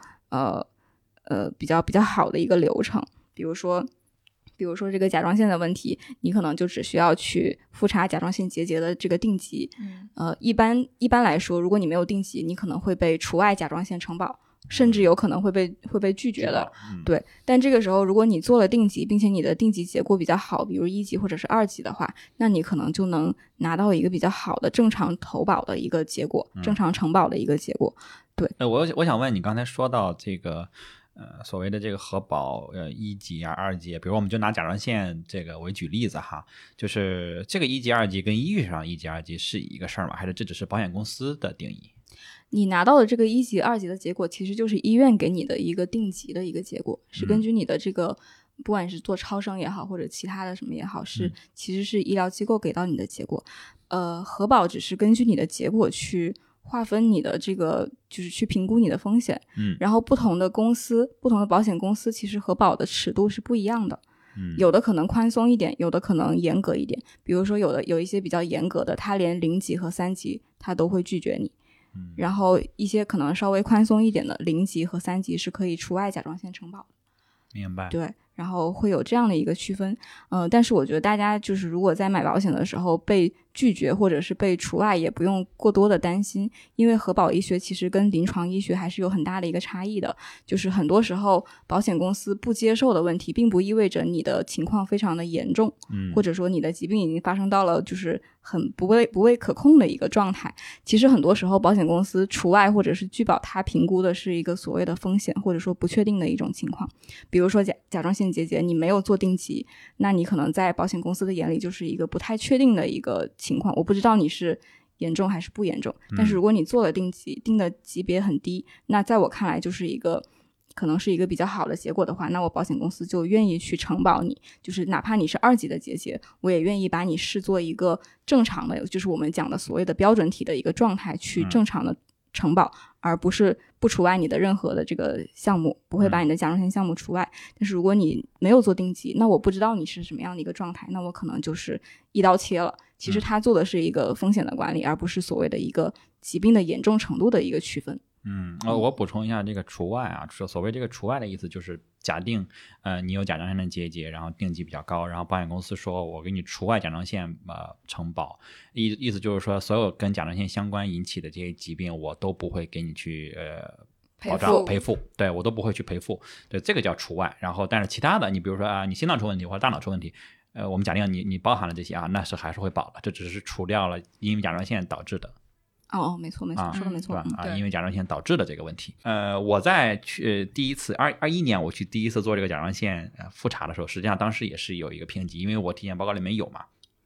好的一个流程。比如说这个甲状腺的问题，你可能就只需要去复查甲状腺结节的这个定级。一般来说，如果你没有定级，你可能会被除外甲状腺承保，甚至有可能会被拒绝的。对，但这个时候如果你做了定级，并且你的定级结果比较好，比如1级或者是2级的话，那你可能就能拿到一个比较好的正常投保的一个结果，正常承保的一个结果。对， 我想问你刚才说到这个所谓的这个核保1级啊2级，比如我们就拿甲状腺这个为举例子哈，就是这个1级2级跟医学上1级2级是一个事儿吗？还是这只是保险公司的定义？ 你拿到的这个1级2级的结果其实就是医院给你的一个定级的一个结果，是根据你的这个不管是做超声也好或者其他的什么也好，其实是医疗机构给到你的结果。核保只是根据你的结果去划分你的这个就是去评估你的风险。然后不同的保险公司其实核保的尺度是不一样的。有的可能宽松一点，有的可能严格一点。比如说有一些比较严格的，它连0级和3级它都会拒绝你。然后一些可能稍微宽松一点的0级和3级是可以除外甲状腺承保的。 明白。 对，然后会有这样的一个区分。但是我觉得大家就是如果在买保险的时候被拒绝或者是被除外，也不用过多的担心，因为核保医学其实跟临床医学还是有很大的一个差异的。就是很多时候保险公司不接受的问题并不意味着你的情况非常的严重，或者说你的疾病已经发生到了就是很不为可控的一个状态。其实很多时候保险公司除外或者是拒保，它评估的是一个所谓的风险或者说不确定的一种情况。比如说甲状腺结节你没有做定级，那你可能在保险公司的眼里就是一个不太确定的一个情况，我不知道你是严重还是不严重。但是如果你做了定级，定的级别很低，那在我看来就是可能是一个比较好的结果的话，那我保险公司就愿意去承保你，就是哪怕你是2级的结节，我也愿意把你视作一个正常的，就是我们讲的所谓的标准体的一个状态去正常的承保，而不是不除外你的任何的这个项目，不会把你的甲状腺项目除外。但是如果你没有做定级，那我不知道你是什么样的一个状态，那我可能就是一刀切了。其实他做的是一个风险的管理，而不是所谓的一个疾病的严重程度的一个区分。 我补充一下这个除外啊，所谓这个除外的意思就是假定你有甲状腺的结节，然后定级比较高，然后保险公司说我给你除外甲状腺承保，意思就是说所有跟甲状腺相关引起的这些疾病我都不会给你去保障赔付，对，我都不会去赔付，对，这个叫除外。然后但是其他的你比如说你心脏出问题或者大脑出问题，我们假定你包含了这些啊，那是还是会保的，这只是除掉了因为甲状腺导致的。 没错，说的没错， 因为甲状腺导致的这个问题。我在第一次21年我去第一次做这个甲状腺复查的时候，实际上当时也是有一个评级，因为我体检报告里面有嘛。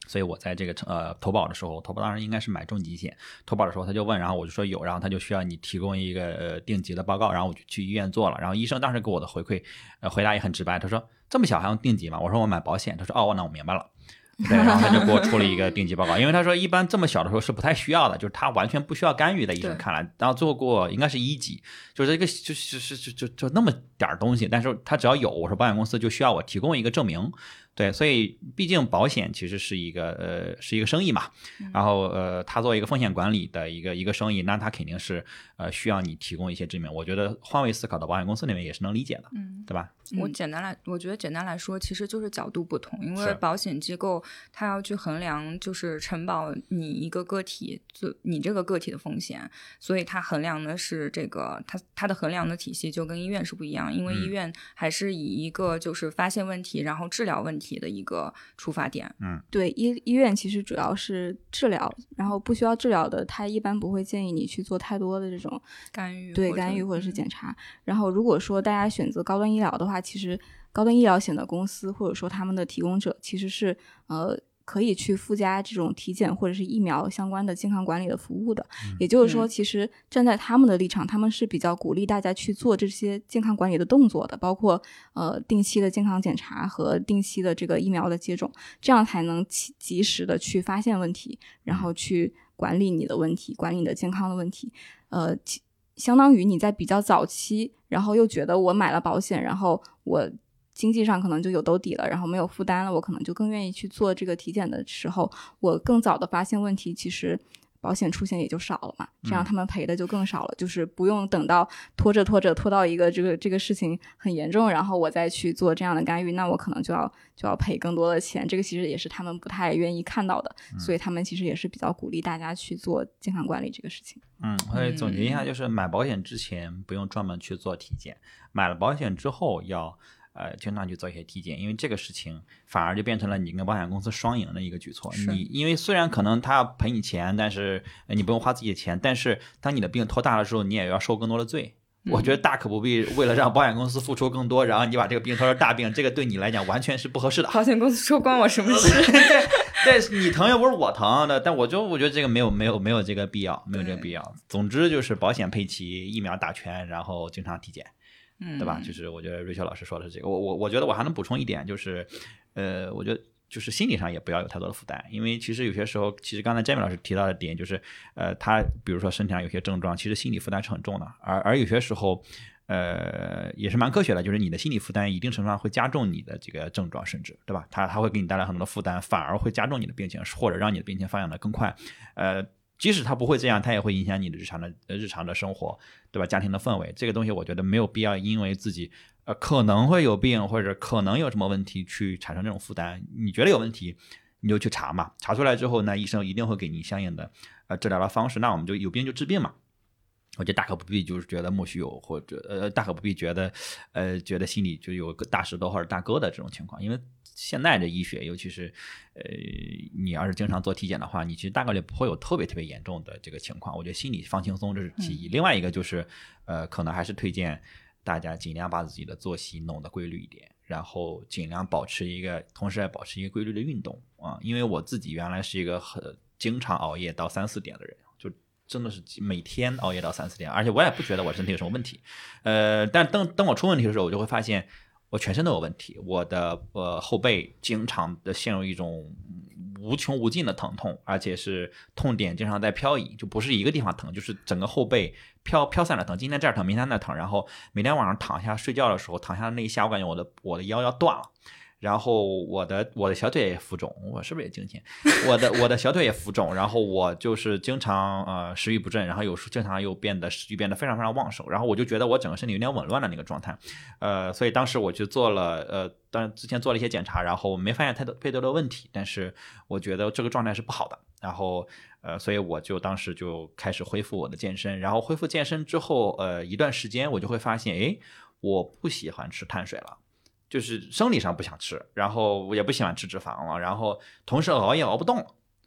所以我在这个投保的时候，投保当然应该是买重疾险，投保的时候他就问，然后我就说有，然后他就需要你提供一个定级的报告，然后我就去医院做了，然后医生当时给我的回答也很直白，他说这么小还用定级吗？我说我买保险，他说哦，那我明白了。对，然后他就给我出了一个定级报告，因为他说一般这么小的时候是不太需要的，就是他完全不需要干预的，医生看来，然后做过应该是1级，就是这个就那么点东西，但是他只要有，我说保险公司就需要我提供一个证明。对，所以毕竟保险其实是一个生意嘛，然后他作为一个风险管理的一个生意，那他肯定是需要你提供一些证明。我觉得换位思考的保险公司那边也是能理解的，对吧？ 我觉得简单来说，其实就是角度不同，因为保险机构它要去衡量就是承保你一个个体，你这个个体的风险，所以它衡量的是这个它的衡量的体系就跟医院是不一样，因为医院还是以一个就是发现问题然后治疗问题的一个出发点。 对，医院其实主要是治疗，然后不需要治疗的他一般不会建议你去做太多的这种干预或者是检查。然后如果说大家选择高端医疗的话，其实高端医疗险的公司或者说他们的提供者其实是可以去附加这种体检或者是疫苗相关的健康管理的服务的。也就是说其实站在他们的立场，他们是比较鼓励大家去做这些健康管理的动作的，包括定期的健康检查和定期的这个疫苗的接种，这样才能及时的去发现问题，然后去管理你的问题，管理你的健康的问题。相当于你在比较早期，然后又觉得我买了保险，然后我经济上可能就有兜底了，然后没有负担了，我可能就更愿意去做这个体检的时候，我更早的发现问题，其实保险出险也就少了嘛，这样他们赔的就更少了，就是不用等到拖到一个这个事情很严重，然后我再去做这样的干预，那我可能就要赔更多的钱，这个其实也是他们不太愿意看到的，所以他们其实也是比较鼓励大家去做健康管理这个事情。 我也总结一下，就是买保险之前不用专门去做体检，买了保险之后要经常去做一些体检，因为这个事情反而就变成了你跟保险公司双赢的一个举措。你因为虽然可能他要赔你钱，但是你不用花自己的钱，但是当你的病拖大了之后，你也要受更多的罪。我觉得大可不必为了让保险公司付出更多，然后你把这个病拖成大病，这个对你来讲完全是不合适的。 保险公司说关我什么事？ 对，你疼又不是我疼的，但我觉得这个没有这个必要，没有这个必要。总之就是保险配齐，疫苗打全，然后经常体检。对吧？就是我觉得瑞秋老师说的是这个，我觉得我还能补充一点，就是我觉得就是心理上也不要有太多的负担，因为其实有些时候，其实刚才Jamie老师提到的点就是他比如说身体上有些症状，其实心理负担是很重的，而有些时候也是蛮科学的，就是你的心理负担一定程度上会加重你的这个症状，甚至对吧？它会给你带来很多的负担，反而会加重你的病情，或者让你的病情发展的更快。即使它不会这样，它也会影响你的日常的生活，对吧？家庭的氛围，这个东西我觉得没有必要因为自己可能会有病或者可能有什么问题去产生这种负担。你觉得有问题，你就去查嘛，查出来之后，那医生一定会给你相应的治疗的方式。那我们就有病就治病嘛。我觉得大可不必就是觉得莫须有，或者大可不必觉得心里就有个大石头或者大疙瘩这种情况，因为现在的医学，尤其是你要是经常做体检的话，你其实大概率不会有特别严重的这个情况。我觉得心里放轻松这是其一。另外一个就是可能还是推荐大家尽量把自己的作息弄得规律一点，然后尽量同时还保持一个规律的运动啊。因为我自己原来是一个经常熬夜到3-4点的人，就真的是每天熬夜到3-4点，而且我也不觉得我身体有什么问题。但等我出问题的时候，我就会发现我全身都有问题，我的后背经常的陷入一种无穷无尽的疼痛，而且是痛点经常在漂移，就不是一个地方疼，就是整个后背飘散的疼，今天这儿疼，明天那疼，然后每天晚上躺下睡觉的时候，躺下的那一下，我感觉我的腰要断了。然后我的小腿也浮肿，我是不是也惊险？我的小腿也浮肿，然后我就是经常食欲不振，然后有时经常又食欲变得非常旺盛，然后我就觉得我整个身体有点紊乱的那个状态，所以当时我就做了当然之前做了一些检查，然后没发现太多的问题，但是我觉得这个状态是不好的，然后所以我就当时就开始恢复我的健身，然后恢复健身之后一段时间我就会发现，我不喜欢吃碳水了。就是生理上不想吃，然后我也不喜欢吃脂肪了，然后同时熬夜熬不动了，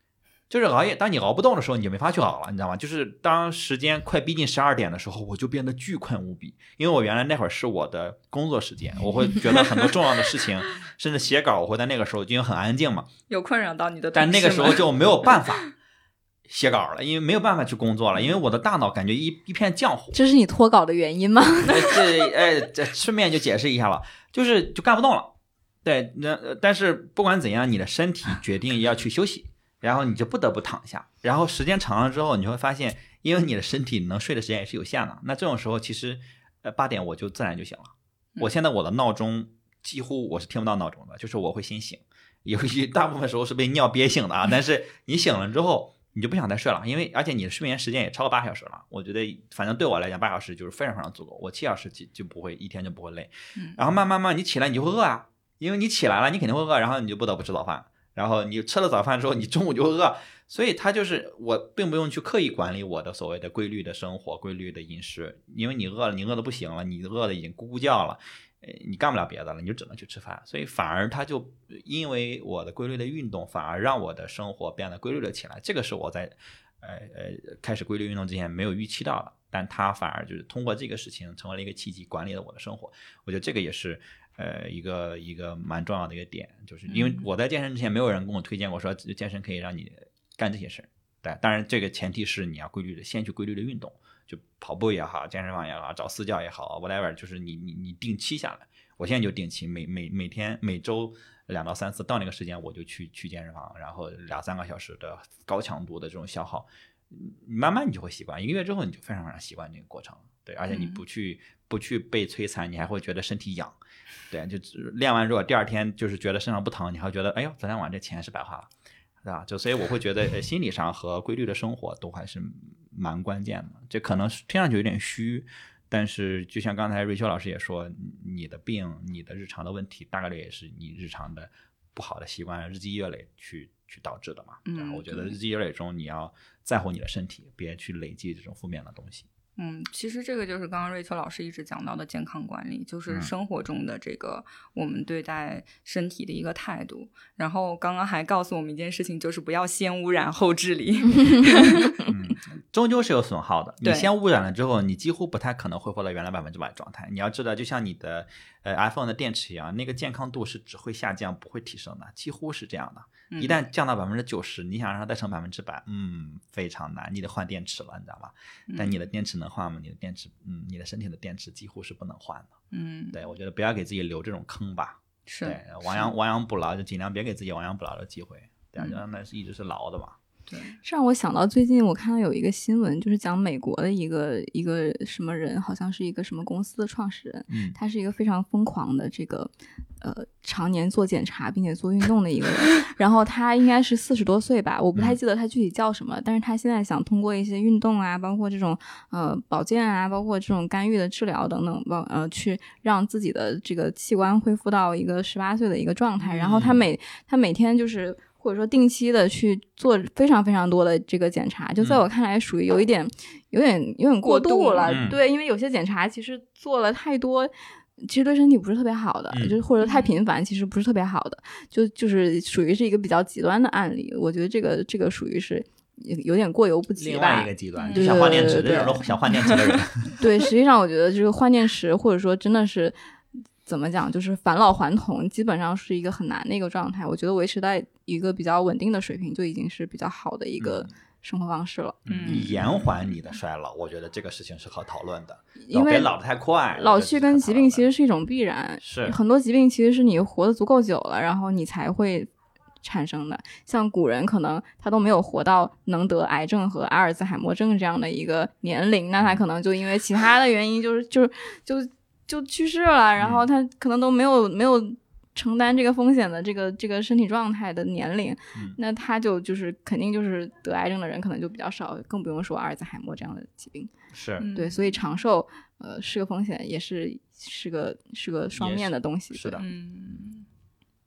就是熬夜，当你熬不动的时候，你就没法去熬了，你知道吗？就是当时间快逼近12点的时候，我就变得巨困无比，因为我原来那会儿是我的工作时间，我会觉得很多重要的事情，甚至写稿，我会在那个时候，因为很安静嘛， 有困扰到你的同事但那个时候就没有办法写稿了，因为没有办法去工作了，因为我的大脑感觉一片浆糊。 这是你脱稿的原因吗？ 这顺便就解释一下了，就干不动了。对，但是不管怎样，你的身体决定要去休息。然后你就不得不躺下，然后时间长了之后，你会发现，因为你的身体能睡的时间也是有限的，那这种时候其实8点我就自然就醒了。我现在我的闹钟几乎我是听不到闹钟的，就是我会先醒，有一大部分时候是被尿憋醒的啊。但是你醒了之后，你就不想再睡了，因为而且你的睡眠时间也超过8小时了。我觉得反正对我来讲8小时就是非常非常足够，我7小时就不会一天就不会累。然后慢慢你起来你就会饿啊，因为你起来了你肯定会饿，然后你就不得不吃早饭。然后你吃了早饭之后，你中午就饿，所以它就是我并不用去刻意管理我的所谓的规律的生活、规律的饮食，因为你饿了，你饿的不行了，你饿的已经咕咕叫了，你干不了别的了，你就只能去吃饭，所以反而它就因为我的规律的运动，反而让我的生活变得规律了起来。这个是我在开始规律运动之前没有预期到的，但它反而就是通过这个事情成为了一个契机，管理了我的生活。我觉得这个也是。一个蛮重要的一个点，就是因为我在健身之前没有人跟我推荐过说健身可以让你干这些事。对，当然这个前提是你要先去规律的运动，就跑步也好，健身房也好，找私教也好 whatever， 就是你定期下来。我现在就定期每天每周2到3次到那个时间我就去健身房，然后2-3个小时的高强度的这种消耗，慢慢你就会习惯，1个月之后你就非常非常习惯这个过程。对，而且你不去被摧残，你还会觉得身体痒。对，就练完之后第二天就是觉得身上不疼，你还会觉得哎呦昨天晚上这钱是白花了，对吧？就所以我会觉得心理上和规律的生活都还是蛮关键的。这可能听上去有点虚，但是就像刚才瑞秋老师也说，你的病你的日常的问题大概率也是你日常的不好的习惯日积月累去导致的嘛。然后我觉得日积月累中你要在乎你的身体，别去累积这种负面的东西。 其实这个就是刚刚瑞秋老师一直讲到的健康管理，就是生活中的这个我们对待身体的一个态度。然后刚刚还告诉我们一件事情，就是不要先污染后治理。 终究是有损耗的。你先污染了之后，你几乎不太可能恢复到原来100%的状态。你要知道，就像你的iPhone 的电池一样，那个健康度是只会下降不会提升的，几乎是这样的。一旦降到90%，你想让它再升100%，非常难，你得换电池了，你知道吗？但你的电池能换吗？你的电池，你的身体的电池几乎是不能换的。对，我觉得不要给自己留这种坑吧。 是， 对，亡羊补牢，就尽量别给自己亡羊补牢的机会，对，那是一直是牢的嘛。 对， 这让我想到最近我看到有一个新闻，就是讲美国的一个什么人，好像是一个什么公司的创始人，他是一个非常疯狂的这个常年做检查并且做运动的一个人，然后他应该是40多岁吧，我不太记得他具体叫什么，但是他现在想通过一些运动啊，包括这种保健啊，包括这种干预的治疗等等，去让自己的这个器官恢复到一个18岁的一个状态，然后他每天就是或者说定期的去做非常非常多的这个检查，就在我看来属于有点过度了。对，因为有些检查其实做了太多，其实对身体不是特别好的，就是或者太频繁其实不是特别好的，就是属于是一个比较极端的案例。我觉得这个属于是有点过犹不及吧。 另外一个极端，想换电池的人，想换电池的人。 对，实际上我觉得这个换电池或者说真的是怎么讲，就是返老还童基本上是一个很难的一个状态。我觉得维持在一个比较稳定的水平就已经是比较好的一个生活方式了。 延缓你的衰老，我觉得这个事情是可讨论的， 因为别老得太快。 老去跟疾病其实是一种必然， 是很多疾病其实是你活得足够久了，然后你才会产生的。像古人可能他都没有活到能得癌症和阿尔兹海默症这样的一个年龄，那他可能就因为其他的原因就去世了，然后他可能都没有承担这个风险的这个身体状态的年龄，那他就是肯定就是得癌症的人可能就比较少，更不用说阿尔兹海默这样的疾病。 是对，所以长寿是个风险，也是个双面的东西。 是的。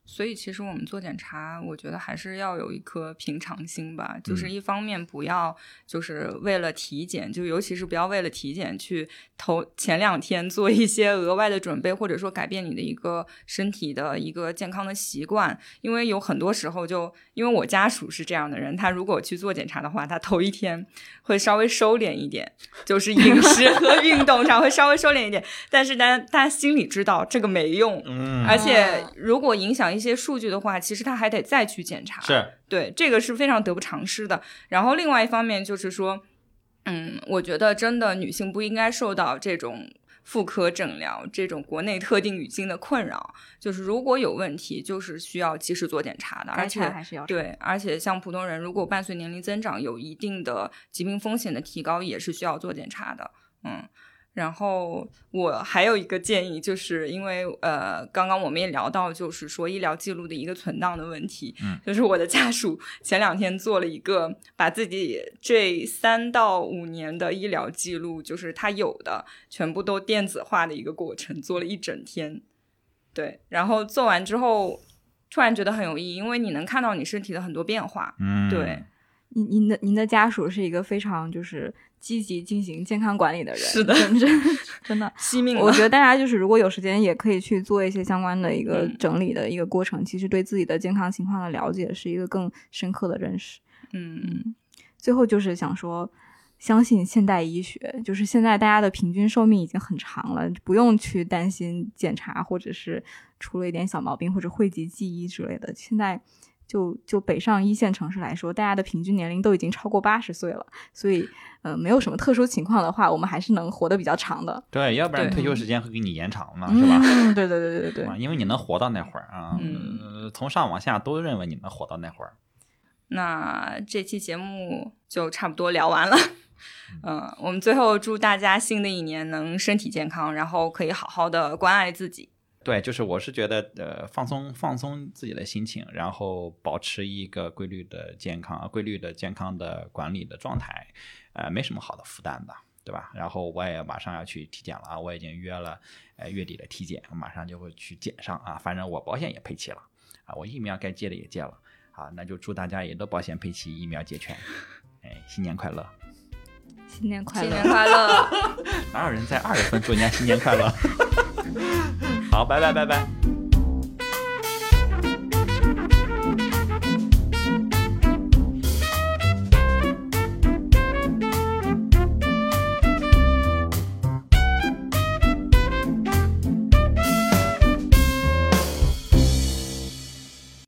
所以其实我们做检查，我觉得还是要有一颗平常心吧，就是一方面不要就是为了体检，就尤其是不要为了体检去前2天做一些额外的准备，或者说改变你的一个身体的一个健康的习惯。因为有很多时候因为我家属是这样的人，他如果去做检查的话，他头1天会稍微收敛一点，就是饮食和运动上会稍微收敛一点，但是他心里知道这个没用，而且如果影响一些数据的话，其实他还得再去检查， 是对，这个是非常得不偿失的。然后另外一方面就是说我觉得真的女性不应该受到这种妇科诊疗这种国内特定语境的困扰，就是如果有问题就是需要及时做检查的，而且还是要对，而且像普通人如果伴随年龄增长有一定的疾病风险的提高，也是需要做检查的。然后我还有一个建议，就是因为刚刚我们也聊到就是说医疗记录的一个存档的问题，就是我的家属前2天做了一个把自己这3到5年的医疗记录，就是他有的全部都电子化的一个过程，做了1整天。对，然后做完之后突然觉得很有意义，因为你能看到你身体的很多变化。对， 您的家属是一个非常就是积极进行健康管理的人， 是的， 真的惜命了。 我觉得大家就是如果有时间也可以去做一些相关的一个整理的一个过程，其实对自己的健康情况的了解是一个更深刻的认识。最后就是想说相信现代医学，就是现在大家的平均寿命已经很长了，不用去担心检查或者是出了一点小毛病或者讳疾忌医之类的。现在就北上1线城市来说，大家的平均年龄都已经超过80岁了，所以没有什么特殊情况的话，我们还是能活得比较长的。 对，要不然退休时间会给你延长嘛，是吧？ 对对对对对， 因为你能活到那会儿啊，从上往下都认为你能活到那会儿。 那这期节目就差不多聊完了。我们最后祝大家新的一年能身体健康，然后可以好好的关爱自己。 对，就是我是觉得放松自己的心情，然后保持一个规律的健康的管理的状态，没什么好的负担的，对吧？然后我也马上要去体检了啊，我已经约了月底的体检，马上就会去检上啊，反正我保险也配齐了啊，我疫苗该接的也接了啊，那就祝大家也都保险配齐，疫苗接全，新年快乐！ 新年快乐！ 新年快乐！ 哪有人在2月份祝人家新年快乐？好，拜拜拜拜。